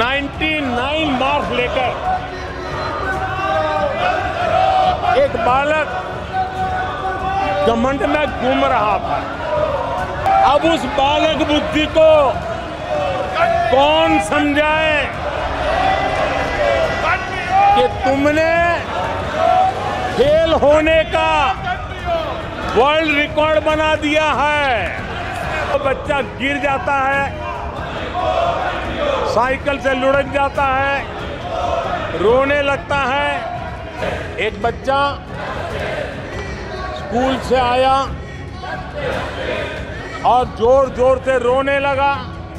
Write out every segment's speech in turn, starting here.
99 marks लेकर एक बालक घमंड में घूम रहा था। अब उस बालक बुद्धि को कौन समझाए कि तुमने फेल होने का वर्ल्ड रिकॉर्ड बना दिया है। तो बच्चा गिर जाता है, साइकिल से लुढ़क जाता है, रोने लगता है। एक बच्चा स्कूल से आया और जोर जोर से रोने लगा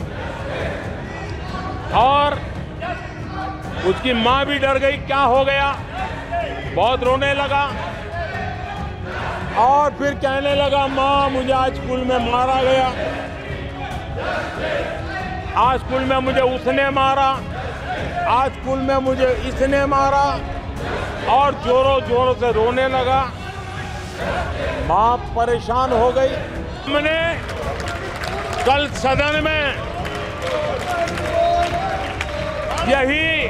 और उसकी माँ भी डर गई, क्या हो गया, बहुत रोने लगा और फिर कहने लगा, माँ मुझे आज स्कूल में मारा गया, आज स्कूल में मुझे उसने मारा, आज स्कूल में मुझे इसने मारा, और जोरों जोरों से रोने लगा। माँ परेशान हो गई। हमने कल सदन में यही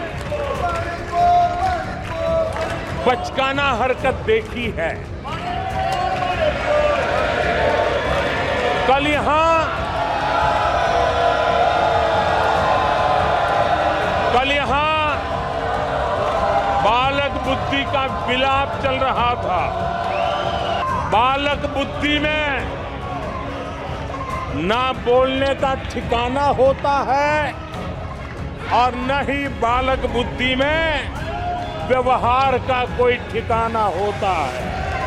बचकाना हरकत देखी है। कल यहां बालक बुद्धि का विलाप चल रहा था। बालक बुद्धि में ना बोलने का ठिकाना होता है और न ही बालक बुद्धि में व्यवहार का कोई ठिकाना होता है।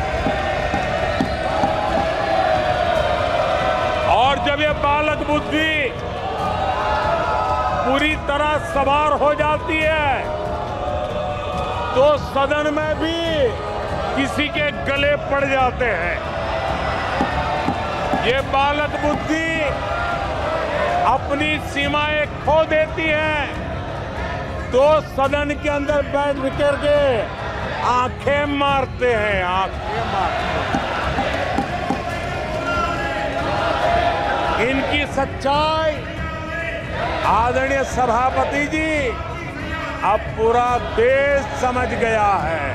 और जब ये बालक बुद्धि पूरी तरह सवार हो जाती है तो सदन में भी किसी के गले पड़ जाते हैं। ये बालक बुद्धि अपनी सीमाएं खो देती है तो सदन के अंदर बैठ करके आंखें मारते हैं, आंखें मारते हैं। इनकी सच्चाई आदरणीय सभापति जी अब पूरा देश समझ गया है।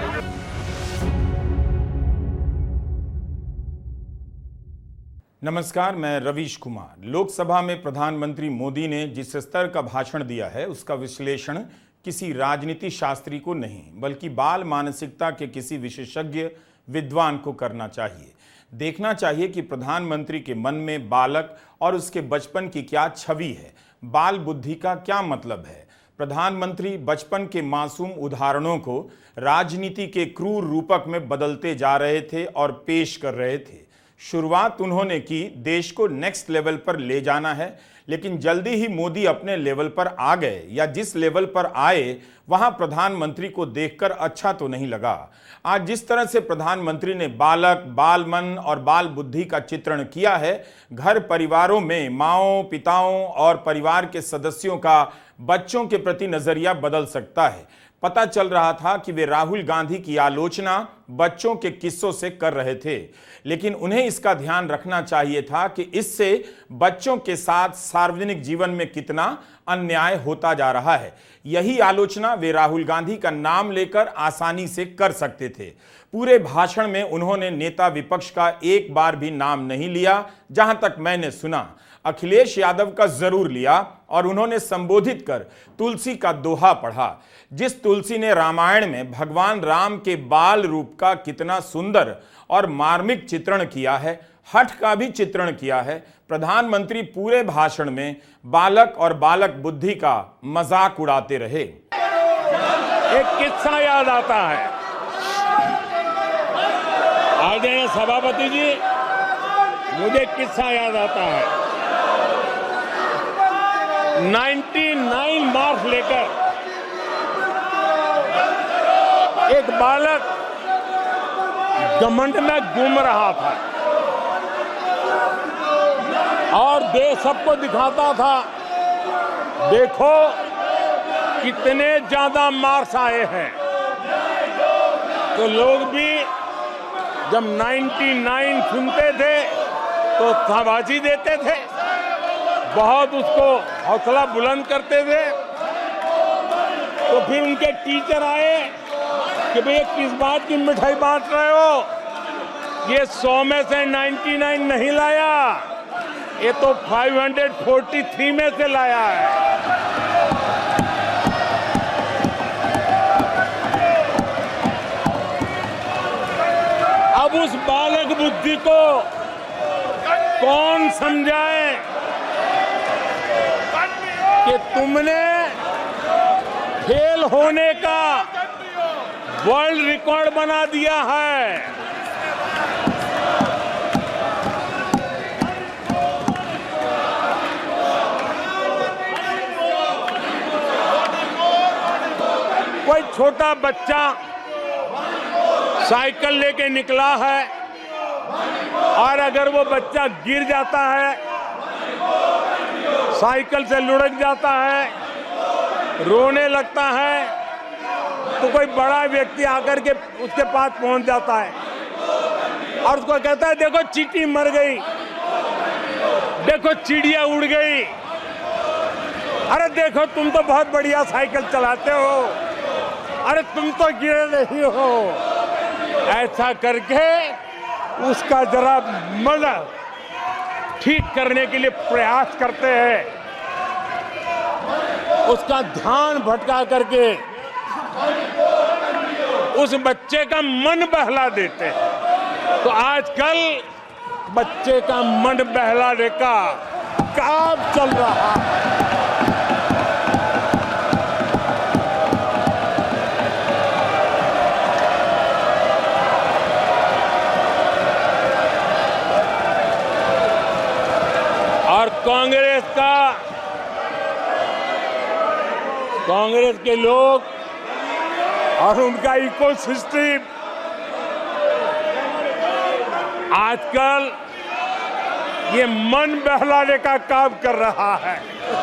नमस्कार, मैं रवीश कुमार। लोकसभा में प्रधानमंत्री मोदी ने जिस स्तर का भाषण दिया है उसका विश्लेषण किसी राजनीति शास्त्री को नहीं बल्कि बाल मानसिकता के किसी विशेषज्ञ विद्वान को करना चाहिए। देखना चाहिए कि प्रधानमंत्री के मन में बालक और उसके बचपन की क्या छवि है, बाल बुद्धि का क्या मतलब है। प्रधानमंत्री बचपन के मासूम उदाहरणों को राजनीति के क्रूर रूपक में बदलते जा रहे थे और पेश कर रहे थे। शुरुआत उन्होंने की देश को नेक्स्ट लेवल पर ले जाना है, लेकिन जल्दी ही मोदी अपने लेवल पर आ गए या जिस लेवल पर आए वहां प्रधानमंत्री को देखकर अच्छा तो नहीं लगा। आज जिस तरह से प्रधानमंत्री ने बालक, बाल मन और बाल बुद्धि का चित्रण किया है, घर परिवारों में माँओं, पिताओं और परिवार के सदस्यों का बच्चों के प्रति नजरिया बदल सकता है। पता चल रहा था कि वे राहुल गांधी की आलोचना बच्चों के किस्सों से कर रहे थे, लेकिन उन्हें इसका ध्यान रखना चाहिए था कि इससे बच्चों के साथ सार्वजनिक जीवन में कितना अन्याय होता जा रहा है। यही आलोचना वे राहुल गांधी का नाम लेकर आसानी से कर सकते थे। पूरे भाषण में उन्होंने नेता विपक्ष का एक बार भी नाम नहीं लिया। जहां तक मैंने सुना, अखिलेश यादव का जरूर लिया और उन्होंने संबोधित कर तुलसी का दोहा पढ़ा। जिस तुलसी ने रामायण में भगवान राम के बाल रूप का कितना सुंदर और मार्मिक चित्रण किया है, हठ का भी चित्रण किया है, प्रधानमंत्री पूरे भाषण में बालक और बालक बुद्धि का मजाक उड़ाते रहे। एक किस्सा याद आता है। आदरणीय सभापति जी, मुझे किस्सा याद आता है। 99 मार्क्स लेकर एक बालक घमंड में घूम रहा था और देश सबको दिखाता था, देखो कितने ज्यादा मार्क्स आए हैं। तो लोग भी जब 99 सुनते थे तो शाबाशी देते थे। बहुत उसको हौसला बुलंद करते थे। तो फिर उनके टीचर आए कि भैया किस बात की मिठाई बांट रहे हो, ये 100 में से 99 नहीं लाया, ये तो 543 में से लाया है। अब उस बालक बुद्धि को कौन समझाए कि तुमने फेल होने का वर्ल्ड रिकॉर्ड बना दिया है। कोई छोटा बच्चा साइकिल लेके निकला है और अगर वो बच्चा गिर जाता है, साइकिल से लुढ़क जाता है, रोने लगता है, तो कोई बड़ा व्यक्ति आकर के उसके पास पहुंच जाता है और उसको कहता है देखो चींटी मर गई, देखो चिड़िया उड़ गई, अरे देखो तुम तो बहुत बढ़िया साइकिल चलाते हो, अरे तुम तो गिरे नहीं हो। ऐसा करके उसका जरा मन ठीक करने के लिए प्रयास करते हैं, उसका ध्यान भटका करके उस बच्चे का मन बहला देते हैं। तो आजकल बच्चे का मन बहलाने का काम चल रहा है। और कांग्रेस के लोग और उनका इकोसिस्टम आजकल ये मन बहलाने का काम कर रहा है।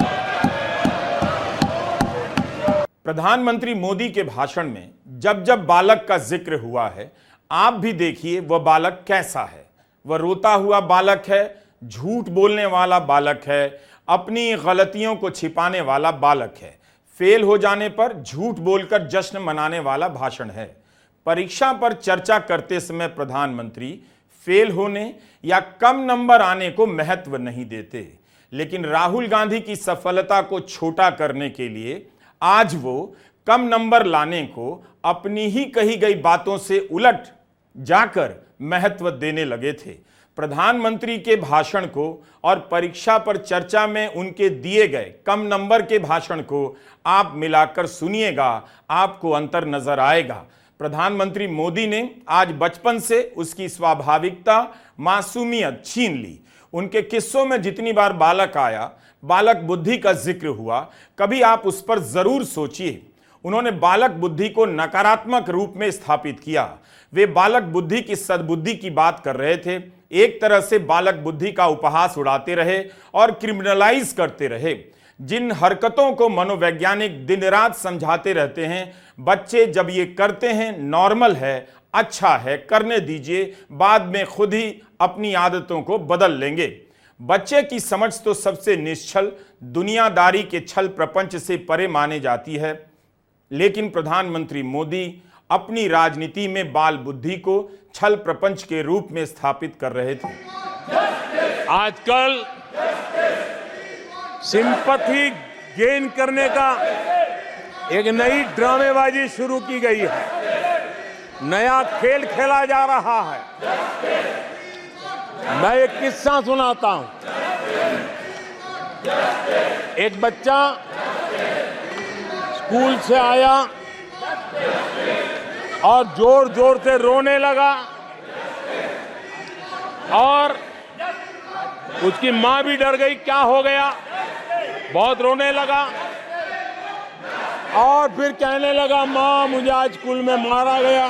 प्रधानमंत्री मोदी के भाषण में जब जब बालक का जिक्र हुआ है, आप भी देखिए वह बालक कैसा है। वह रोता हुआ बालक है, झूठ बोलने वाला बालक है, अपनी गलतियों को छिपाने वाला बालक है, फेल हो जाने पर झूठ बोलकर जश्न मनाने वाला भाषण है। परीक्षा पर चर्चा करते समय प्रधानमंत्री फेल होने या कम नंबर आने को महत्व नहीं देते, लेकिन राहुल गांधी की सफलता को छोटा करने के लिए आज वो कम नंबर लाने को अपनी ही कही गई बातों से उलट जाकर महत्व देने लगे थे। प्रधानमंत्री के भाषण को और परीक्षा पर चर्चा में उनके दिए गए कम नंबर के भाषण को आप मिलाकर सुनिएगा, आपको अंतर नजर आएगा। प्रधानमंत्री मोदी ने आज बचपन से उसकी स्वाभाविकता, मासूमियत छीन ली। उनके किस्सों में जितनी बार बालक आया, बालक बुद्धि का जिक्र हुआ, कभी आप उस पर जरूर सोचिए। उन्होंने बालक बुद्धि को नकारात्मक रूप में स्थापित किया। वे बालक बुद्धि की सद्बुद्धि की बात कर रहे थे, एक तरह से बालक बुद्धि का उपहास उड़ाते रहे और क्रिमिनलाइज करते रहे। जिन हरकतों को मनोवैज्ञानिक दिन रात समझाते रहते हैं, बच्चे जब ये करते हैं नॉर्मल है, अच्छा है, करने दीजिए, बाद में खुद ही अपनी आदतों को बदल लेंगे। बच्चे की समझ तो सबसे निश्चल, दुनियादारी के छल प्रपंच से परे माने जाती है, लेकिन प्रधानमंत्री मोदी अपनी राजनीति में बाल बुद्धि को छल प्रपंच के रूप में स्थापित कर रहे थे। आजकल सिंपैथी गेन करने का एक नई ड्रामेबाजी शुरू की गई है, नया खेल खेला जा रहा है। मैं एक किस्सा सुनाता हूं। एक बच्चा स्कूल से आया और जोर जोर से रोने लगा और उसकी मां भी डर गई, क्या हो गया, बहुत रोने लगा और फिर कहने लगा, मां मुझे आज स्कूल में मारा गया,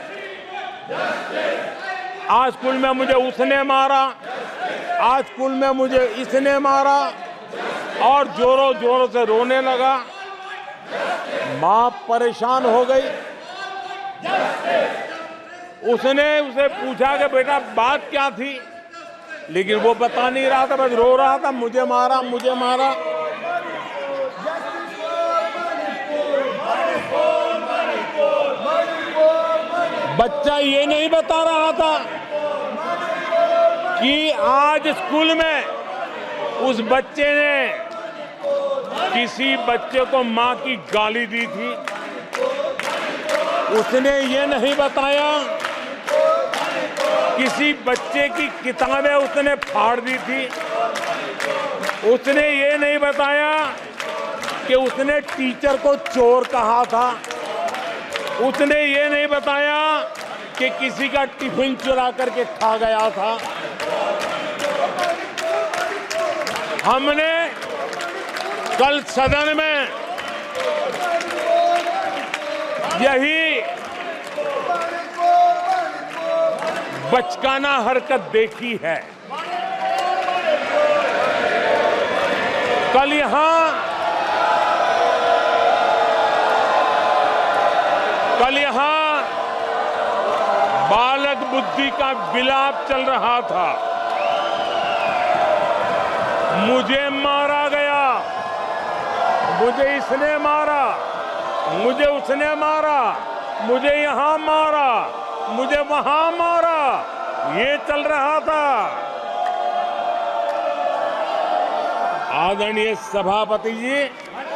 आज स्कूल में मुझे उसने मारा, आज स्कूल में मुझे इसने मारा, और जोरों जोरों से रोने लगा। मां परेशान हो गई। उसने उसे पूछा कि बेटा बात क्या थी, लेकिन वो बता नहीं रहा था, बस रो रहा था, मुझे मारा मुझे मारा। बच्चा ये नहीं बता रहा था कि आज स्कूल में उस बच्चे ने किसी बच्चे को मां की गाली दी थी। उसने ये नहीं बताया किसी बच्चे की किताबें उसने फाड़ दी थी। उसने ये नहीं बताया कि उसने टीचर को चोर कहा था। उसने ये नहीं बताया कि किसी का टिफिन चुरा करके खा गया था। हमने कल सदन में यही बचकाना हरकत देखी है। कल यहां बालक बुद्धि का विलाप चल रहा था। मुझे मारा गया, मुझे इसने मारा, मुझे उसने मारा, मुझे यहां मारा, मुझे वहां मारा, ये चल रहा था। आदरणीय सभापति जी,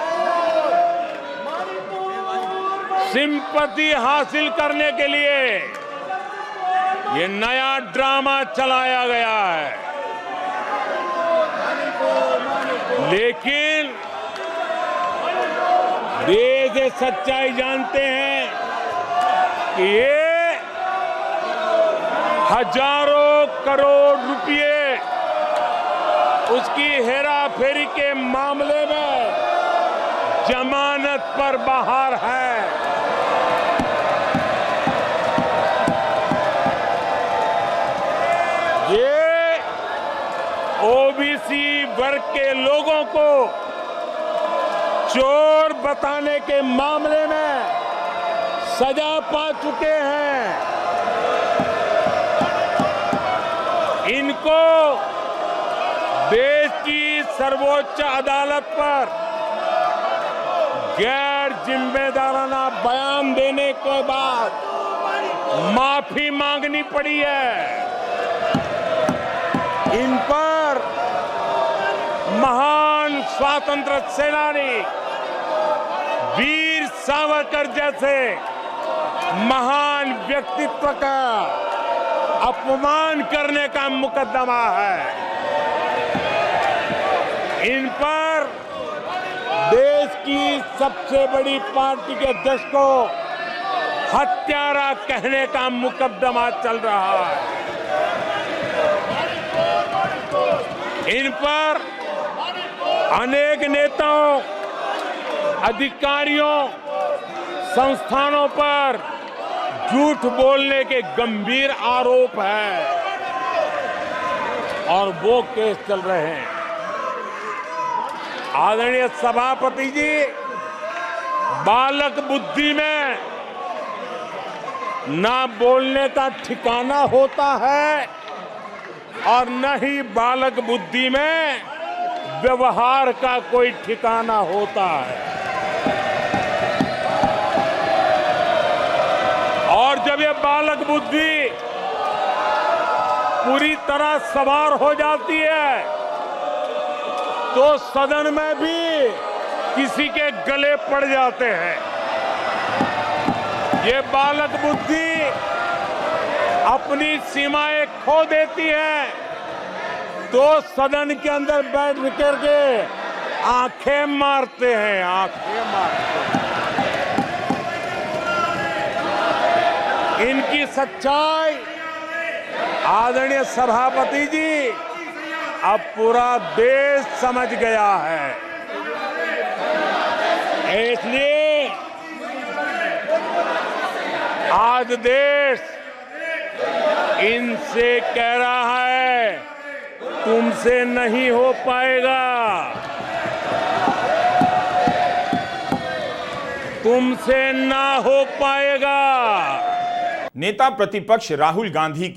सिंपैथी हासिल करने के लिए ये नया ड्रामा चलाया गया है। लेकिन देश ये सच्चाई जानते हैं कि ये हजारों करोड़ रुपए उसकी हेराफेरी के मामले में जमानत पर बाहर है। ये ओबीसी वर्ग के लोगों को चोर बताने के मामले में सजा पा चुके हैं। इनको देश की सर्वोच्च अदालत पर गैर जिम्मेदाराना बयान देने के बाद माफी मांगनी पड़ी है। इन पर महान स्वातंत्र सेनानी वीर सावरकर जैसे महान व्यक्तित्व का अपमान करने का मुकदमा है। इन पर देश की सबसे बड़ी पार्टी के अध्यक्ष को हत्यारा कहने का मुकदमा चल रहा है। इन पर अनेक नेताओं, अधिकारियों, संस्थानों पर झूठ बोलने के गंभीर आरोप है और वो केस चल रहे हैं। आदरणीय सभापति जी, बालक बुद्धि में ना बोलने का ठिकाना होता है और न ही बालक बुद्धि में व्यवहार का कोई ठिकाना होता है। और जब ये बालक बुद्धि पूरी तरह सवार हो जाती है तो सदन में भी किसी के गले पड़ जाते हैं। ये बालक बुद्धि अपनी सीमाएं खो देती है तो सदन के अंदर बैठ करके आंखें मारते हैं, आंखें मारते हैं। इनकी सच्चाई आदरणीय सभापति जी अब पूरा देश समझ गया है। इसलिए आज देश इनसे कह रहा है तुमसे नहीं हो पाएगा, तुमसे ना हो पाएगा। नेता प्रतिपक्ष राहुल गांधी की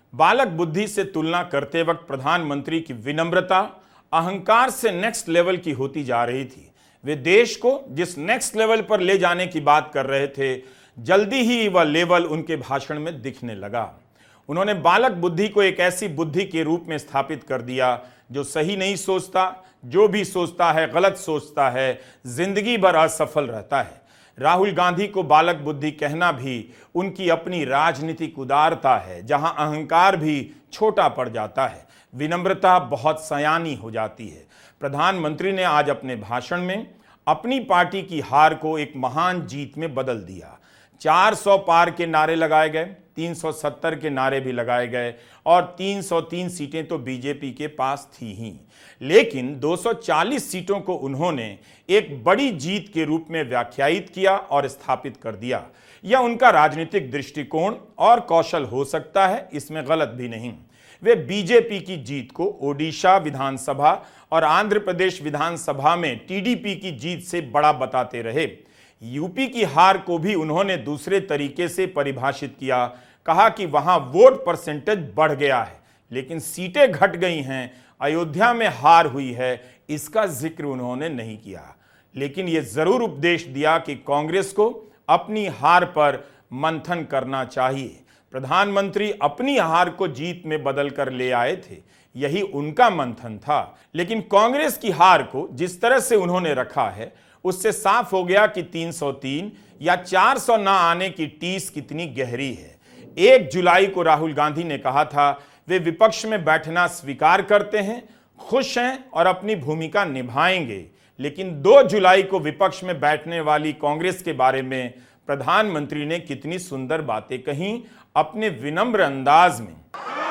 बालक बुद्धि से तुलना करते वक्त प्रधानमंत्री की विनम्रता अहंकार से नेक्स्ट लेवल की होती जा रही थी। वे देश को जिस नेक्स्ट लेवल पर ले जाने की बात कर रहे थे, जल्दी ही वह लेवल उनके भाषण में दिखने लगा। उन्होंने बालक बुद्धि को एक ऐसी बुद्धि के रूप में स्थापित कर दिया जो सही नहीं सोचता, जो भी सोचता है गलत सोचता है, जिंदगी भर असफल रहता है। राहुल गांधी को बालक बुद्धि कहना भी उनकी अपनी राजनीतिक उदारता है, जहां अहंकार भी छोटा पड़ जाता है, विनम्रता बहुत सयानी हो जाती है। प्रधानमंत्री ने आज अपने भाषण में अपनी पार्टी की हार को एक महान जीत में बदल दिया। 400 पार के नारे लगाए गए, 370 के नारे भी लगाए गए और 303 सीटें तो बीजेपी के पास थी ही, लेकिन 240 सीटों को उन्होंने एक बड़ी जीत के रूप में व्याख्यायित किया और स्थापित कर दिया। यह उनका राजनीतिक दृष्टिकोण और कौशल हो सकता है, इसमें गलत भी नहीं। वे बीजेपी की जीत को ओडिशा विधानसभा और आंध्र प्रदेश विधानसभा में टीडीपी की जीत से बड़ा बताते रहे। यूपी की हार को भी उन्होंने दूसरे तरीके से परिभाषित किया, कहा कि वहां वोट परसेंटेज बढ़ गया है लेकिन सीटें घट गई हैं, अयोध्या में हार हुई है, इसका जिक्र उन्होंने नहीं किया। लेकिन यह जरूर उपदेश दिया कि कांग्रेस को अपनी हार पर मंथन करना चाहिए। प्रधानमंत्री अपनी हार को जीत में बदल कर ले आए थे, यही उनका मंथन था। लेकिन कांग्रेस की हार को जिस तरह से उन्होंने रखा है, उससे साफ हो गया कि 303 या 400 ना आने की टीस कितनी गहरी है। 1 जुलाई को राहुल गांधी ने कहा था वे विपक्ष में बैठना स्वीकार करते हैं, खुश हैं और अपनी भूमिका निभाएंगे। लेकिन 2 जुलाई को विपक्ष में बैठने वाली कांग्रेस के बारे में प्रधानमंत्री ने कितनी सुंदर बातें कहीं अपने विनम्र अंदाज में।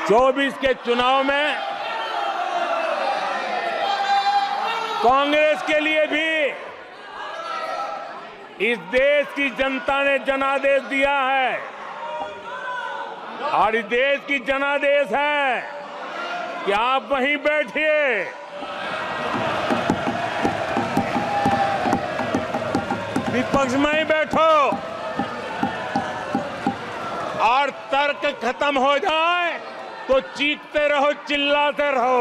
24 के चुनाव में कांग्रेस के लिए भी इस देश की जनता ने जनादेश दिया है और इस देश की जनादेश है कि आप वहीं बैठिए, विपक्ष में ही बैठो और तर्क खत्म हो जाए तो चीखते रहो, चिल्लाते रहो।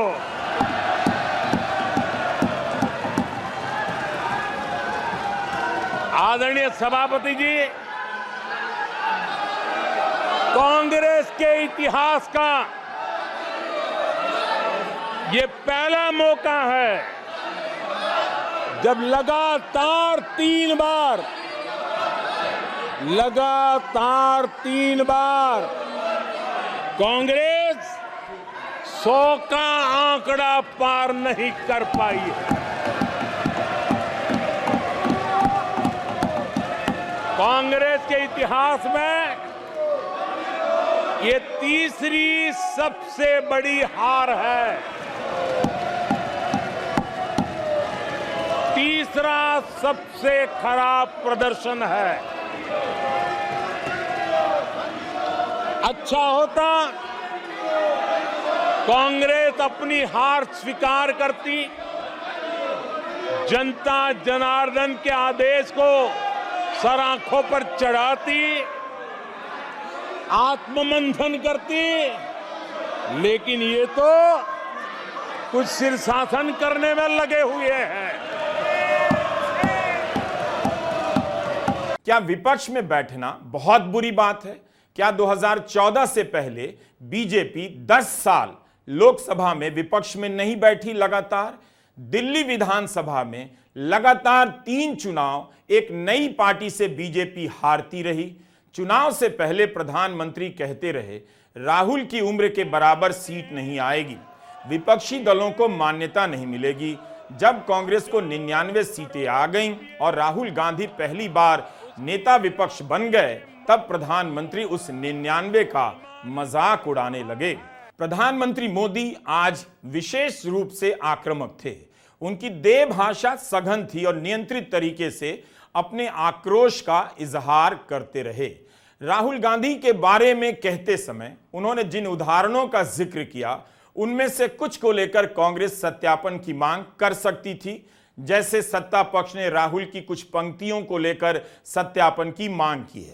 आदरणीय सभापति जी, कांग्रेस के इतिहास का ये पहला मौका है जब लगातार 3 बार कांग्रेस 100 का आंकड़ा पार नहीं कर पाई है। कांग्रेस के इतिहास में ये तीसरी सबसे बड़ी हार है, तीसरा सबसे खराब प्रदर्शन है। अच्छा होता कांग्रेस अपनी हार स्वीकार करती, जनता जनार्दन के आदेश को सर आंखों पर चढ़ाती, आत्ममंथन करती, लेकिन ये तो कुछ शीर्षासन करने में लगे हुए हैं। क्या विपक्ष में बैठना बहुत बुरी बात है? क्या 2014 से पहले बीजेपी 10 साल लोकसभा में विपक्ष में नहीं बैठी? लगातार दिल्ली विधानसभा में लगातार 3 चुनाव एक नई पार्टी से बीजेपी हारती रही। चुनाव से पहले प्रधानमंत्री कहते रहे राहुल की उम्र के बराबर सीट नहीं आएगी, विपक्षी दलों को मान्यता नहीं मिलेगी। जब कांग्रेस को 99 सीटें आ गईं और राहुल गांधी पहली बार नेता विपक्ष बन गए, तब प्रधानमंत्री उस 99 का मजाक उड़ाने लगे। प्रधानमंत्री मोदी आज विशेष रूप से आक्रामक थे। उनकी देह भाषा सघन थी और नियंत्रित तरीके से अपने आक्रोश का इजहार करते रहे। राहुल गांधी के बारे में कहते समय उन्होंने जिन उदाहरणों का जिक्र किया, उनमें से कुछ को लेकर कांग्रेस सत्यापन की मांग कर सकती थी। जैसे सत्ता पक्ष ने राहुल की कुछ पंक्तियों को लेकर सत्यापन की मांग की है।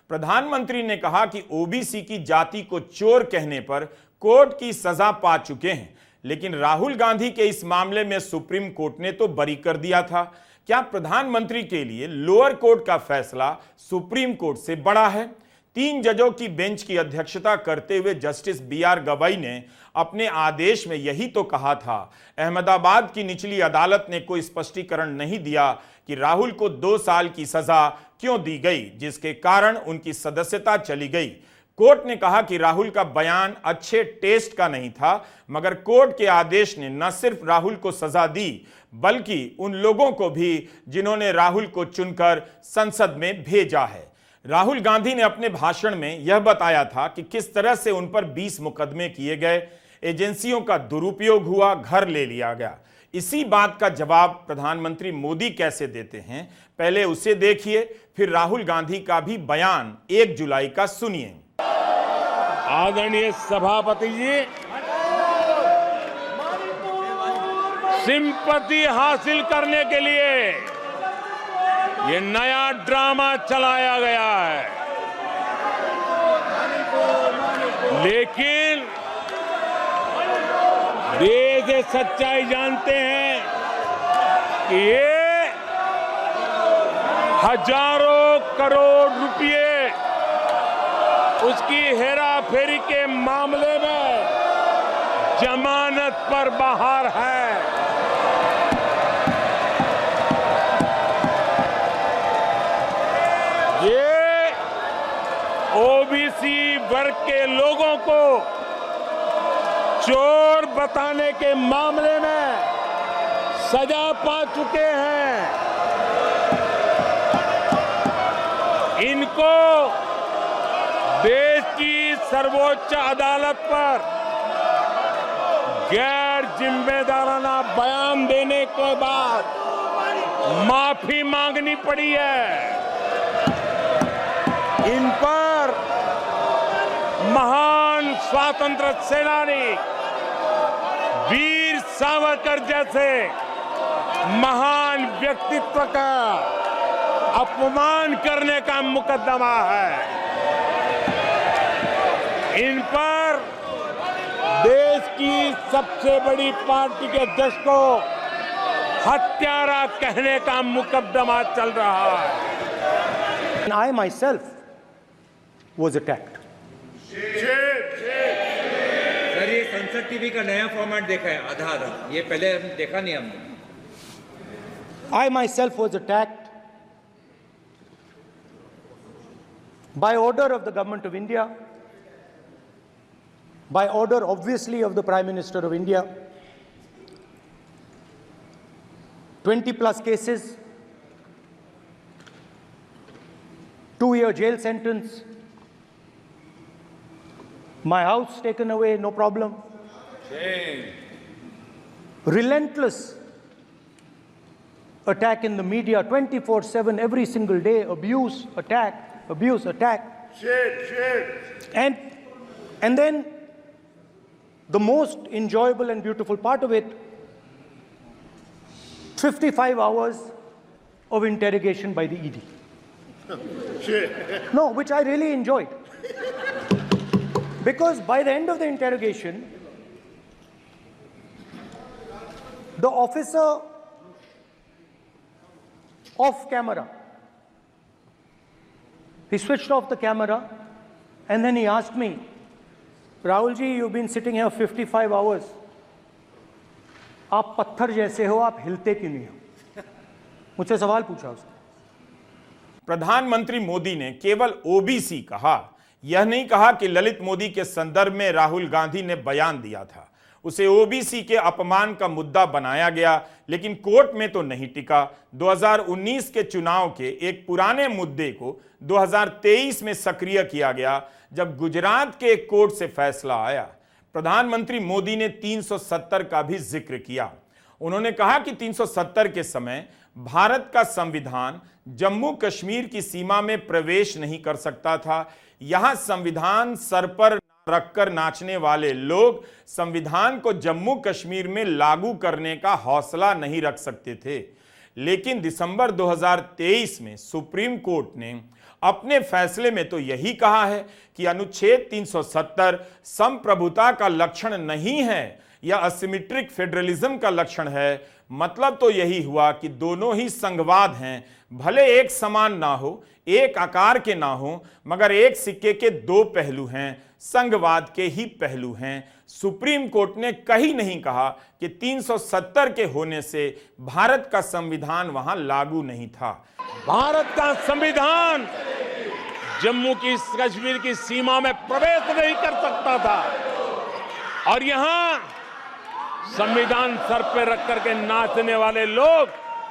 प्रधानमंत्री ने कहा कि ओबीसी की जाति को चोर कहने पर कोर्ट की सजा पा चुके हैं, लेकिन राहुल गांधी के इस मामले में सुप्रीम कोर्ट ने तो बरी कर दिया था। क्या प्रधानमंत्री के लिए लोअर कोर्ट का फैसला सुप्रीम कोर्ट से बड़ा है? 3 जजों की बेंच की अध्यक्षता करते हुए जस्टिस BR गवाई ने अपने आदेश में यही तो कहा था। अहमदाबाद की निचली अदालत ने कोई स्पष्टीकरण नहीं दिया कि राहुल को 2 साल की सजा क्यों दी गई, जिसके कारण उनकी सदस्यता चली गई। कोर्ट ने कहा कि राहुल का बयान अच्छे टेस्ट का नहीं था, मगर कोर्ट के आदेश ने न सिर्फ राहुल को सजा दी, बल्कि उन लोगों को भी जिन्होंने राहुल को चुनकर संसद में भेजा है। राहुल गांधी ने अपने भाषण में यह बताया था कि किस तरह से उन पर 20 मुकदमे किए गए, एजेंसियों का दुरुपयोग हुआ, घर ले लिया गया। इसी बात का जवाब प्रधानमंत्री मोदी कैसे देते हैं, पहले उसे देखिए, फिर राहुल गांधी का भी बयान 1 जुलाई का सुनिए। आदरणीय सभापति जी, सिंपैथी हासिल करने के लिए ये नया ड्रामा चलाया गया है, लेकिन देश ये सच्चाई जानते हैं कि ये हजारों करोड़ रुपए उसकी हेराफेरी के मामले में जमानत पर बाहर है। ये ओबीसी वर्ग के लोगों को चोर बताने के मामले में सजा पा चुके हैं। इनको देश की सर्वोच्च अदालत पर गैर जिम्मेदाराना बयान देने के बाद माफी मांगनी पड़ी है। इन पर महान स्वातंत्र सेनानी वीर सावरकर जैसे महान व्यक्तित्व का अपमान करने का मुकदमा है। इन पर देश की सबसे बड़ी पार्टी के अध्यक्ष को हत्यारा कहने का मुकदमा चल रहा है। I myself was attacked. Sir, ये संसद टीवी का नया फॉर्मेट देखा है, आधा ये पहले देखा नहीं हमने। I myself was attacked by order of the government of India, by order obviously of the Prime Minister of India. 20 plus cases, 2-year jail sentence, my house taken away, no problem. Relentless attack in the media, 24/7, every single day, abuse, attack, abuse, attack. And then the most enjoyable and beautiful part of it, 55 hours of interrogation by the ED. No, which I really enjoyed. Because by the end of the interrogation, the officer off camera, he switched off the camera and then he asked me, Rahul ji, you've been sitting here 55 hours. आप पत्थर जैसे हो, आप हिलते क्यों नहीं हो? मुझसे सवाल पूछा उसने। प्रधानमंत्री मोदी ने केवल ओबीसी कहा, यह नहीं कहा कि ललित मोदी के संदर्भ में राहुल गांधी ने बयान दिया था। उसे ओबीसी के अपमान का मुद्दा बनाया गया, लेकिन कोर्ट में तो नहीं टिका। 2019 के चुनाव के एक पुराने मुद्दे को 2023 में सक्रिय किया गया, जब गुजरात के एक कोर्ट से फैसला आया। प्रधानमंत्री मोदी ने 370 का भी जिक्र किया। उन्होंने कहा कि 370 के समय भारत का संविधान जम्मू कश्मीर की सीमा में प्रवेश नहीं कर सकता था। यहां संविधान सर पर रखकर नाचने वाले लोग संविधान को जम्मू कश्मीर में लागू करने का हौसला नहीं रख सकते थे। लेकिन दिसंबर 2023 में सुप्रीम कोर्ट ने अपने फैसले में तो यही कहा है कि अनुच्छेद 370 संप्रभुता का लक्षण नहीं है या असिमेट्रिक फेडरलिज्म का लक्षण है। मतलब तो यही हुआ कि दोनों ही संघवाद हैं, भले एक समान ना हो, एक आकार के ना हो, मगर एक सिक्के के दो पहलू हैं, संघवाद के ही पहलू हैं। सुप्रीम कोर्ट ने कहीं नहीं कहा कि 370 के होने से भारत का संविधान वहां लागू नहीं था। भारत का संविधान जम्मू की कश्मीर की सीमा में प्रवेश नहीं कर सकता था और यहां संविधान सर पे रख करके नाचने वाले लोग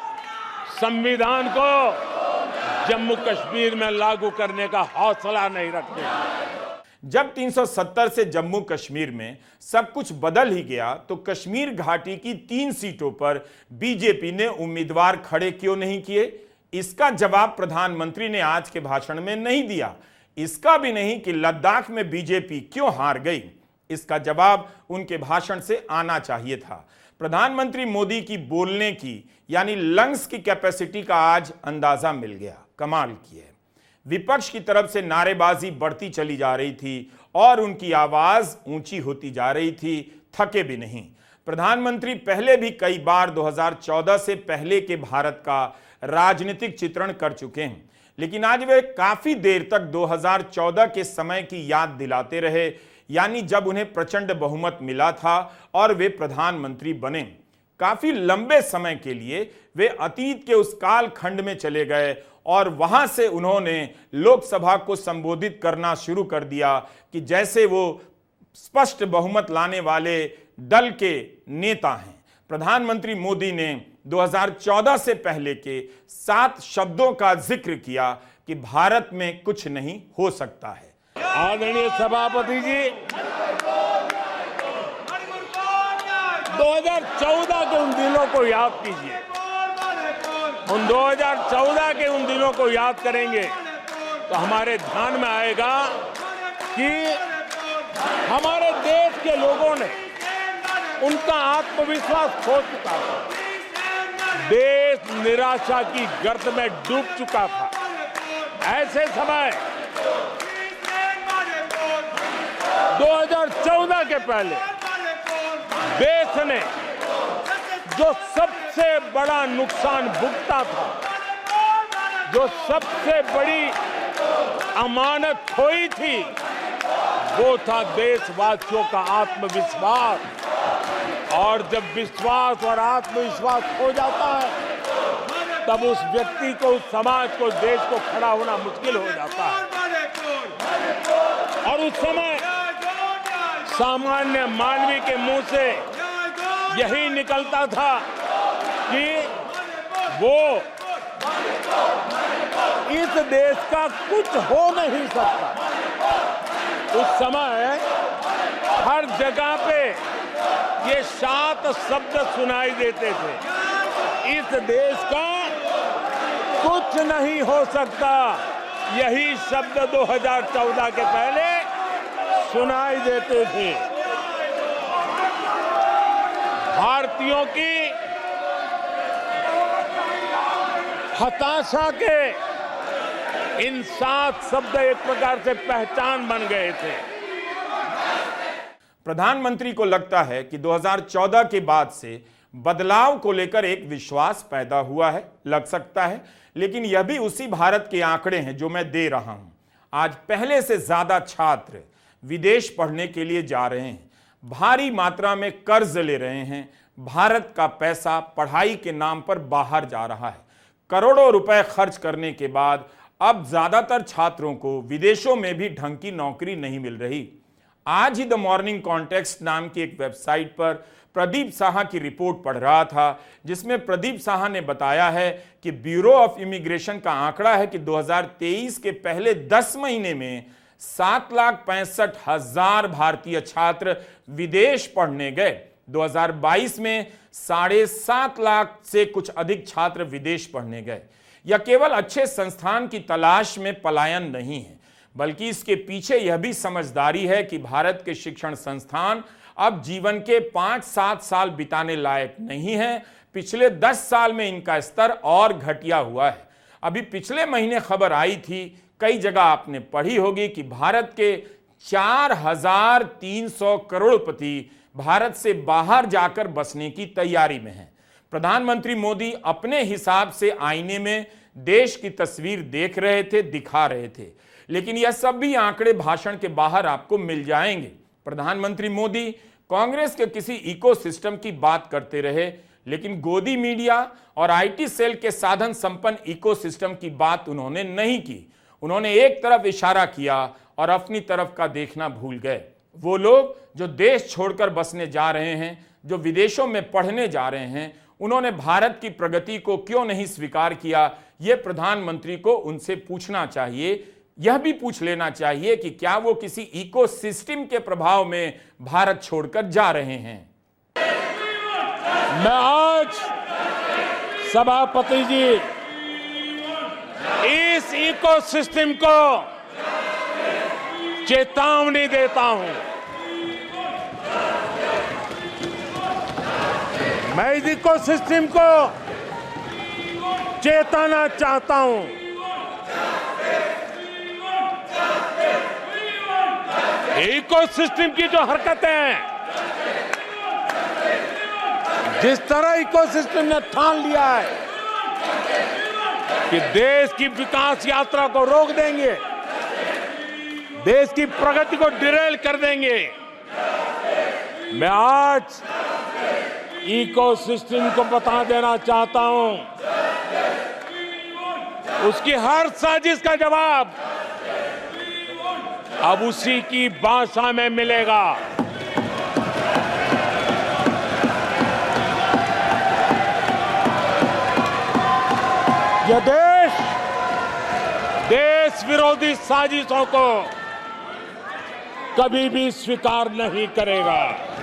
संविधान को जम्मू कश्मीर में लागू करने का हौसला नहीं रखते। जब 370 से जम्मू कश्मीर में सब कुछ बदल ही गया तो कश्मीर घाटी की 3 सीटों पर बीजेपी ने उम्मीदवार खड़े क्यों नहीं किए? इसका जवाब प्रधानमंत्री ने आज के भाषण में नहीं दिया। इसका भी नहीं कि लद्दाख में बीजेपी क्यों हार गई, इसका जवाब उनके भाषण से आना चाहिए था। प्रधानमंत्री मोदी की बोलने की यानी लंग्स की कैपेसिटी का आज अंदाजा मिल गया। कमाल की है। विपक्ष की तरफ से नारेबाजी बढ़ती चली जा रही थी और उनकी आवाज ऊंची होती जा रही थी, थके भी नहीं। प्रधानमंत्री पहले भी कई बार 2014 से पहले के भारत का राजनीतिक चित्रण कर चुके हैं, लेकिन आज वे काफी देर तक 2014 के समय की याद दिलाते रहे, यानी जब उन्हें प्रचंड बहुमत मिला था और वे प्रधानमंत्री बने। काफी लंबे समय के लिए वे अतीत के उस काल खंड में चले गए और वहां से उन्होंने लोकसभा को संबोधित करना शुरू कर दिया कि जैसे वो स्पष्ट बहुमत लाने वाले दल के नेता हैं। प्रधानमंत्री मोदी ने 2014 से पहले के 7 शब्दों का जिक्र किया कि भारत में कुछ नहीं हो सकता है। आदरणीय सभापति जी, 2014 के उन दिनों को याद कीजिए। उन 2014 के उन दिनों को याद करेंगे तो हमारे ध्यान में आएगा कि हमारे देश के लोगों ने उनका आत्मविश्वास खो चुका था। देश निराशा की गर्त में डूब चुका था। ऐसे समय 2014 के पहले देश ने जो सबसे बड़ा नुकसान भुगता था, जो सबसे बड़ी अमानत खोई थी, वो था देशवासियों का आत्मविश्वास। और जब विश्वास और आत्मविश्वास खो जाता है तब उस व्यक्ति को, उस समाज को, देश को खड़ा होना मुश्किल हो जाता है। और उस समय सामान्य मानवी के मुंह से यही निकलता था कि वो इस देश का कुछ हो नहीं सकता। उस समय हर जगह पे ये 7 शब्द सुनाई देते थे, इस देश का कुछ नहीं हो सकता। यही शब्द 2014 के पहले सुनाई देते थे। भारतीयों की हताशा के इन 7 शब्द एक प्रकार से पहचान बन गए थे। प्रधानमंत्री को लगता है कि 2014 के बाद से बदलाव को लेकर एक विश्वास पैदा हुआ है, लग सकता है, लेकिन यह भी उसी भारत के आंकड़े हैं जो मैं दे रहा हूं। आज पहले से ज्यादा छात्र विदेश पढ़ने के लिए जा रहे हैं, भारी मात्रा में कर्ज ले रहे हैं। भारत का पैसा पढ़ाई के नाम पर बाहर जा रहा है। करोड़ों रुपए खर्च करने के बाद अब ज्यादातर छात्रों को विदेशों में भी ढंग की नौकरी नहीं मिल रही। आज ही द मॉर्निंग कॉन्टेक्स्ट नाम की एक वेबसाइट पर प्रदीप साहा की रिपोर्ट पढ़ रहा था, जिसमें प्रदीप साहा ने बताया है कि ब्यूरो ऑफ इमिग्रेशन का आंकड़ा है कि 2023 के पहले 10 महीने में 7,65,000 भारतीय छात्र विदेश पढ़ने गए। 2022 में 7.5 लाख से कुछ अधिक छात्र विदेश पढ़ने गए। यह केवल अच्छे संस्थान की तलाश में पलायन नहीं है, बल्कि इसके पीछे यह भी समझदारी है कि भारत के शिक्षण संस्थान अब जीवन के 5-7 साल बिताने लायक नहीं है, पिछले 10 साल में इनका स्तर और घटिया हुआ है। अभी पिछले महीने खबर आई थी, कई जगह आपने पढ़ी होगी कि भारत के 4,300 करोड़पति भारत से बाहर जाकर बसने की तैयारी में हैं। प्रधानमंत्री मोदी अपने हिसाब से आईने में देश की तस्वीर देख रहे थे, दिखा रहे थे, लेकिन यह सब भी आंकड़े भाषण के बाहर आपको मिल जाएंगे। प्रधानमंत्री मोदी कांग्रेस के किसी इकोसिस्टम की बात करते रहे, लेकिन गोदी मीडिया और आईटी सेल के साधन संपन्न इकोसिस्टम की बात उन्होंने नहीं की। उन्होंने एक तरफ इशारा किया और अपनी तरफ का देखना भूल गए। वो लोग जो देश छोड़कर बसने जा रहे हैं, जो विदेशों में पढ़ने जा रहे हैं, उन्होंने भारत की प्रगति को क्यों नहीं स्वीकार किया, यह प्रधानमंत्री को उनसे पूछना चाहिए। यह भी पूछ लेना चाहिए कि क्या वो किसी इकोसिस्टम के प्रभाव में भारत छोड़कर जा रहे हैं। मैं आज सभापति जी इस इकोसिस्टम को चेतावनी देता हूं। मैं इस इकोसिस्टम को चेताना चाहता हूं। इकोसिस्टम की जो हरकतें हैं, जिस तरह इकोसिस्टम ने ठान लिया है कि देश की विकास यात्रा को रोक देंगे, देश की प्रगति को डिरेल कर देंगे, मैं आज इकोसिस्टम को बता देना चाहता हूं, उसकी हर साजिश का जवाब अब उसी की भाषा में मिलेगा। यह देश विरोधी साजिशों को कभी भी स्वीकार नहीं करेगा।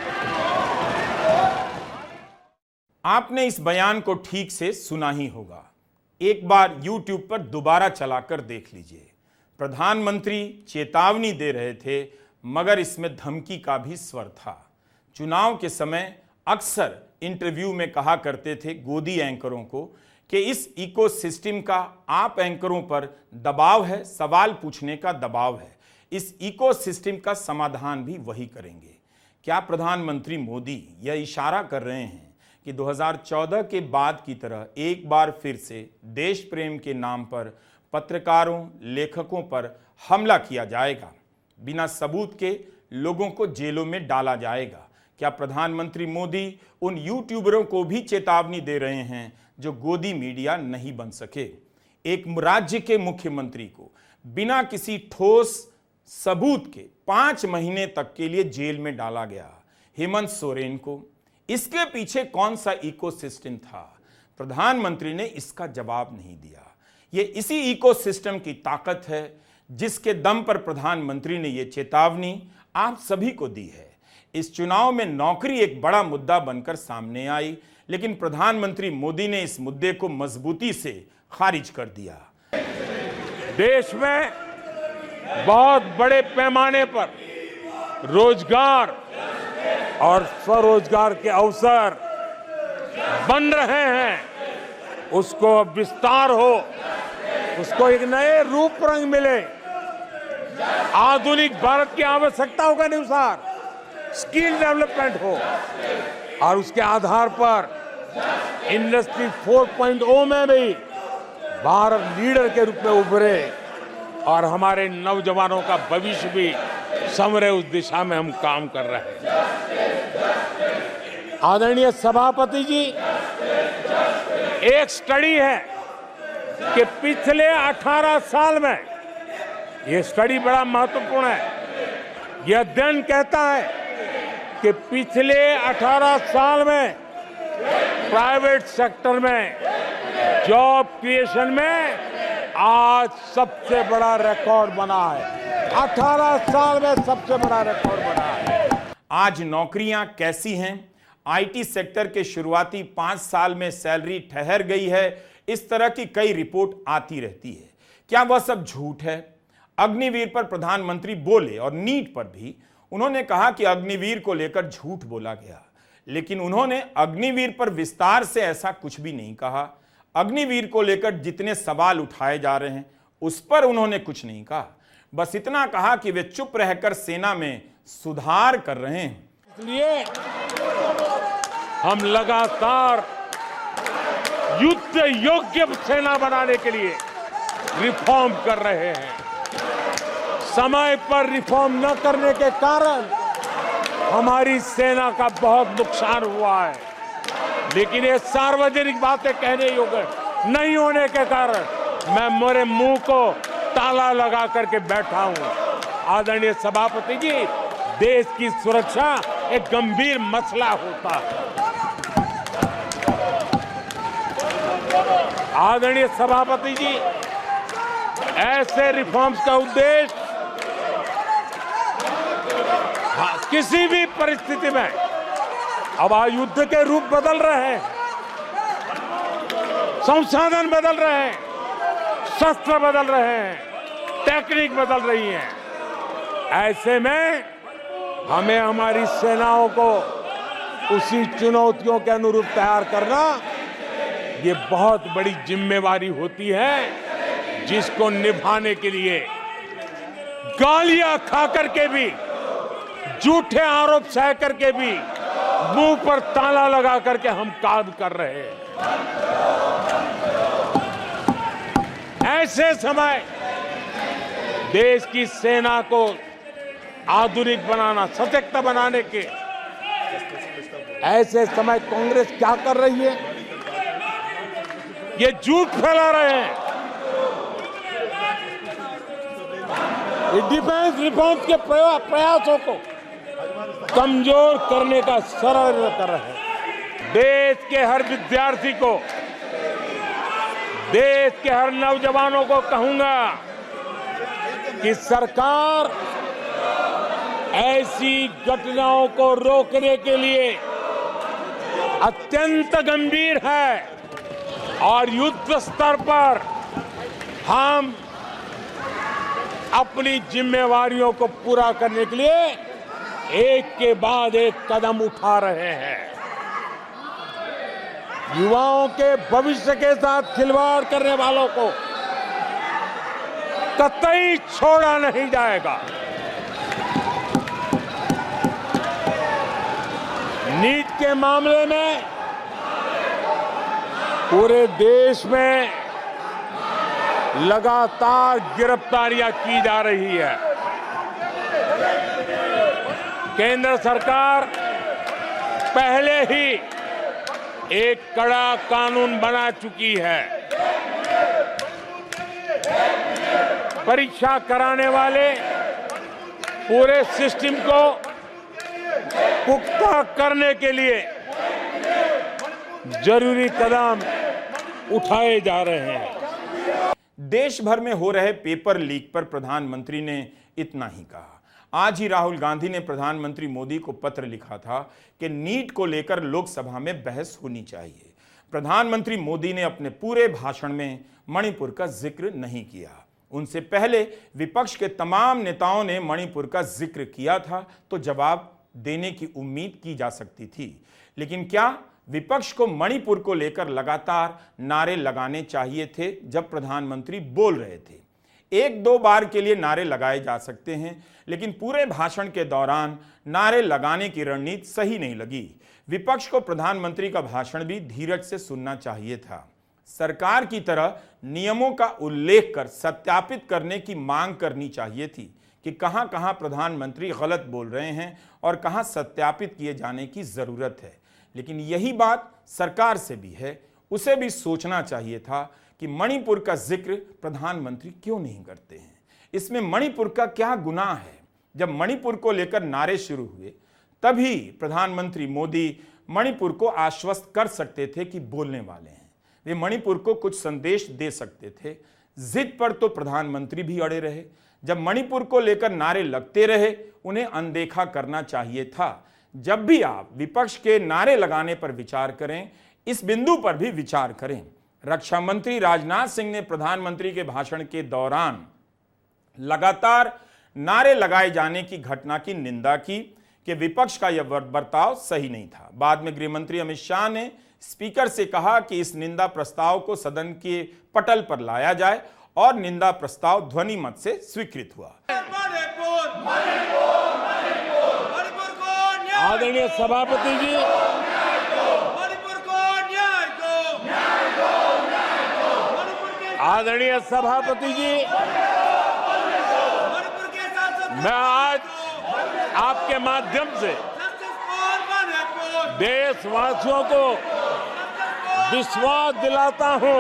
आपने इस बयान को ठीक से सुना ही होगा। एक बार YouTube पर दोबारा चलाकर देख लीजिए। प्रधानमंत्री चेतावनी दे रहे थे, मगर इसमें धमकी का भी स्वर था। चुनाव के समय अक्सर इंटरव्यू में कहा करते थे गोदी एंकरों को कि इस इकोसिस्टम का आप एंकरों पर दबाव है, सवाल पूछने का दबाव है। इस इकोसिस्टम का समाधान भी वही करेंगे। क्या प्रधानमंत्री मोदी यह इशारा कर रहे हैं कि 2014 के बाद की तरह एक बार फिर से देश प्रेम के नाम पर पत्रकारों, लेखकों पर हमला किया जाएगा, बिना सबूत के लोगों को जेलों में डाला जाएगा? क्या प्रधानमंत्री मोदी उन यूट्यूबरों को भी चेतावनी दे रहे हैं जो गोदी मीडिया नहीं बन सके? एक राज्य के मुख्यमंत्री को बिना किसी ठोस सबूत के 5 महीने तक के लिए जेल में डाला गया। हेमंत सोरेन को, इसके पीछे कौन सा इकोसिस्टम था? प्रधानमंत्री ने इसका जवाब नहीं दिया। ये इसी इकोसिस्टम की ताकत है जिसके दम पर प्रधानमंत्री ने यह चेतावनी आप सभी को दी है। इस चुनाव में नौकरी एक बड़ा मुद्दा बनकर सामने आई, लेकिन प्रधानमंत्री मोदी ने इस मुद्दे को मजबूती से खारिज कर दिया। देश में बहुत बड़े पैमाने पर रोजगार और स्वरोजगार के अवसर बन रहे हैं, उसको विस्तार हो, उसको एक नए रूप रंग मिले, आधुनिक भारत की आवश्यकताओं के अनुसार स्किल डेवलपमेंट हो और उसके आधार पर इंडस्ट्री 4.0 में भी भारत लीडर के रूप में उभरे और हमारे नौजवानों का भविष्य भी संवरे, उस दिशा में हम काम कर रहे हैं। आदरणीय सभापति जी, एक स्टडी है कि पिछले 18 साल में, यह स्टडी बड़ा महत्वपूर्ण है, यह अध्ययन कहता है कि पिछले 18 साल में प्राइवेट सेक्टर में जॉब क्रिएशन में आज सबसे बड़ा रिकॉर्ड बना है। 18 साल में सबसे बड़ा रिकॉर्ड बना है। आज नौकरियां कैसी हैं? आईटी सेक्टर के शुरुआती 5 साल में सैलरी ठहर गई है, इस तरह की कई रिपोर्ट आती रहती है। क्या वह सब झूठ है? अग्निवीर पर प्रधानमंत्री बोले और नीट पर भी उन्होंने कहा कि अग्निवीर को लेकर झूठ बोला गया, लेकिन उन्होंने अग्निवीर पर विस्तार से ऐसा कुछ भी नहीं कहा। अग्निवीर को लेकर जितने सवाल उठाए जा रहे हैं उस पर उन्होंने कुछ नहीं कहा, बस इतना कहा कि वे चुप रहकर सेना में सुधार कर रहे हैं। इसलिए हम लगातार युद्ध योग्य सेना बनाने के लिए रिफॉर्म कर रहे हैं। समय पर रिफॉर्म न करने के कारण हमारी सेना का बहुत नुकसान हुआ है, लेकिन ये सार्वजनिक बातें कहने योग्य नहीं होने के कारण मैं मेरे मुंह को ताला लगा करके बैठा हूं। आदरणीय सभापति जी, देश की सुरक्षा एक गंभीर मसला होता है। आदरणीय सभापति जी, ऐसे रिफॉर्म्स का उद्देश्य किसी भी परिस्थिति में, अब युद्ध के रूप बदल रहे हैं, संसाधन बदल रहे हैं, शस्त्र बदल रहे हैं, टेक्निक बदल रही है, ऐसे में हमें हमारी सेनाओं को उसी चुनौतियों के अनुरूप तैयार करना ये बहुत बड़ी जिम्मेवारी होती है, जिसको निभाने के लिए गालियां खा करके भी, झूठे आरोप सह करके भी, मुंह पर ताला लगा करके हम काम कर रहे हैं। ऐसे समय देश की सेना को आधुनिक बनाना, सशक्त बनाने के ऐसे समय कांग्रेस क्या कर रही है? ये झूठ फैला रहे हैं। ये डिफेंस रिफॉर्म्स के प्रयासों को कमजोर करने का षड्यंत्र कर रहे हैं। देश के हर विद्यार्थी को, देश के हर नौजवानों को कहूंगा कि सरकार ऐसी घटनाओं को रोकने के लिए अत्यंत गंभीर है और युद्ध स्तर पर हम अपनी जिम्मेवारियों को पूरा करने के लिए एक के बाद एक कदम उठा रहे हैं। युवाओं के भविष्य के साथ खिलवाड़ करने वालों को कतई छोड़ा नहीं जाएगा। नीट के मामले में पूरे देश में लगातार गिरफ्तारियां की जा रही है। केंद्र सरकार पहले ही एक कड़ा कानून बना चुकी है। परीक्षा कराने वाले पूरे सिस्टम को पुख्ता करने के लिए जरूरी कदम उठाए जा रहे हैं। देश भर में हो रहे पेपर लीक पर प्रधानमंत्री ने इतना ही कहा। आज ही राहुल गांधी ने प्रधानमंत्री मोदी को पत्र लिखा था कि नीट को लेकर लोकसभा में बहस होनी चाहिए। प्रधानमंत्री मोदी ने अपने पूरे भाषण में मणिपुर का जिक्र नहीं किया। उनसे पहले विपक्ष के तमाम नेताओं ने मणिपुर का जिक्र किया था तो जवाब देने की उम्मीद की जा सकती थी, लेकिन क्या विपक्ष को मणिपुर को लेकर लगातार नारे लगाने चाहिए थे जब प्रधानमंत्री बोल रहे थे? एक दो बार के लिए नारे लगाए जा सकते हैं, लेकिन पूरे भाषण के दौरान नारे लगाने की रणनीति सही नहीं लगी। विपक्ष को प्रधानमंत्री का भाषण भी धीरज से सुनना चाहिए था। सरकार की तरह नियमों का उल्लेख कर सत्यापित करने की मांग करनी चाहिए थी कि कहां-कहां प्रधानमंत्री गलत बोल रहे हैं और कहां सत्यापित किए जाने की जरूरत है। लेकिन यही बात सरकार से भी है, उसे भी सोचना चाहिए था कि मणिपुर का जिक्र प्रधानमंत्री क्यों नहीं करते हैं। इसमें मणिपुर का क्या गुनाह है? जब मणिपुर को लेकर नारे शुरू हुए तभी प्रधानमंत्री मोदी मणिपुर को आश्वस्त कर सकते थे कि बोलने वाले हैं, वे मणिपुर को कुछ संदेश दे सकते थे। जिद पर तो प्रधानमंत्री भी अड़े रहे। जब मणिपुर को लेकर नारे लगते रहे उन्हें अनदेखा करना चाहिए था। जब भी आप विपक्ष के नारे लगाने पर विचार करें, इस बिंदु पर भी विचार करें। रक्षा मंत्री राजनाथ सिंह ने प्रधानमंत्री के भाषण के दौरान लगातार नारे लगाए जाने की घटना की निंदा की, कि विपक्ष का यह बर्ताव सही नहीं था। बाद में गृह मंत्री अमित शाह ने स्पीकर से कहा कि इस निंदा प्रस्ताव को सदन के पटल पर लाया जाए और निंदा प्रस्ताव ध्वनि मत से स्वीकृत हुआ। आदरणीय सभापति जी, आदरणीय सभापति जी, मैं आज आपके माध्यम से देशवासियों को विश्वास दिलाता हूं।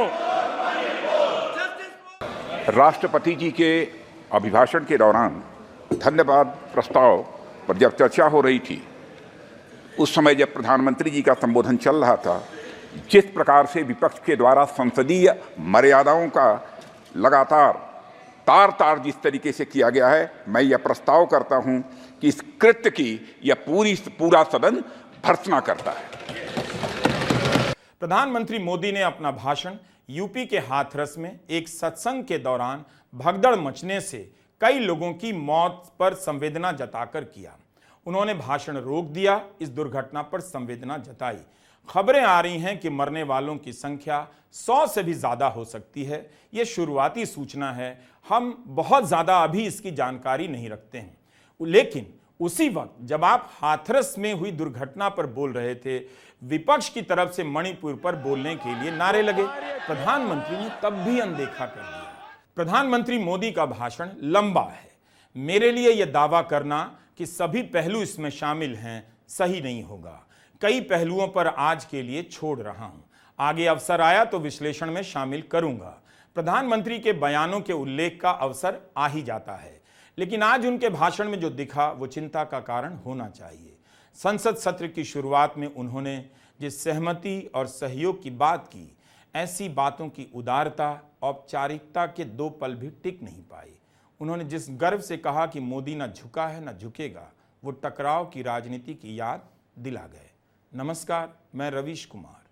राष्ट्रपति जी के अभिभाषण के दौरान धन्यवाद प्रस्ताव पर जब चर्चा हो रही थी, उस समय जब प्रधानमंत्री जी का संबोधन चल रहा था, जिस प्रकार से विपक्ष के द्वारा संसदीय मर्यादाओं का लगातार तार जिस तरीके से किया गया है, मैं यह प्रस्ताव करता हूं कि इस कृत्य की यह पूरा सदन भर्त्सना करता है। प्रधानमंत्री मोदी ने अपना भाषण यूपी के हाथरस में एक सत्संग के दौरान भगदड़ मचने से कई लोगों की मौत पर संवेदना जताकर किया। उन्होंने भाषण रोक दिया, इस दुर्घटना पर संवेदना जताई। खबरें आ रही हैं कि मरने वालों की संख्या 100 से भी ज्यादा हो सकती है। यह शुरुआती सूचना है, हम बहुत ज्यादा अभी इसकी जानकारी नहीं रखते हैं। लेकिन उसी वक्त जब आप हाथरस में हुई दुर्घटना पर बोल रहे थे, विपक्ष की तरफ से मणिपुर पर बोलने के लिए नारे लगे। प्रधानमंत्री ने तब भी अनदेखा कर दिया। प्रधानमंत्री मोदी का भाषण लंबा है। मेरे लिए यह दावा करना कि सभी पहलू इसमें शामिल हैं सही नहीं होगा। कई पहलुओं पर आज के लिए छोड़ रहा हूं, आगे अवसर आया तो विश्लेषण में शामिल करूंगा। प्रधानमंत्री के बयानों के उल्लेख का अवसर आ ही जाता है, लेकिन आज उनके भाषण में जो दिखा वो चिंता का कारण होना चाहिए। संसद सत्र की शुरुआत में उन्होंने जिस सहमति और सहयोग की बात की, ऐसी बातों की उदारता, औपचारिकता के 2 पल भी टिक नहीं पाई। उन्होंने जिस गर्व से कहा कि मोदी न झुका है न झुकेगा, वो टकराव की राजनीति की याद दिला गए। नमस्कार, मैं रवीश कुमार।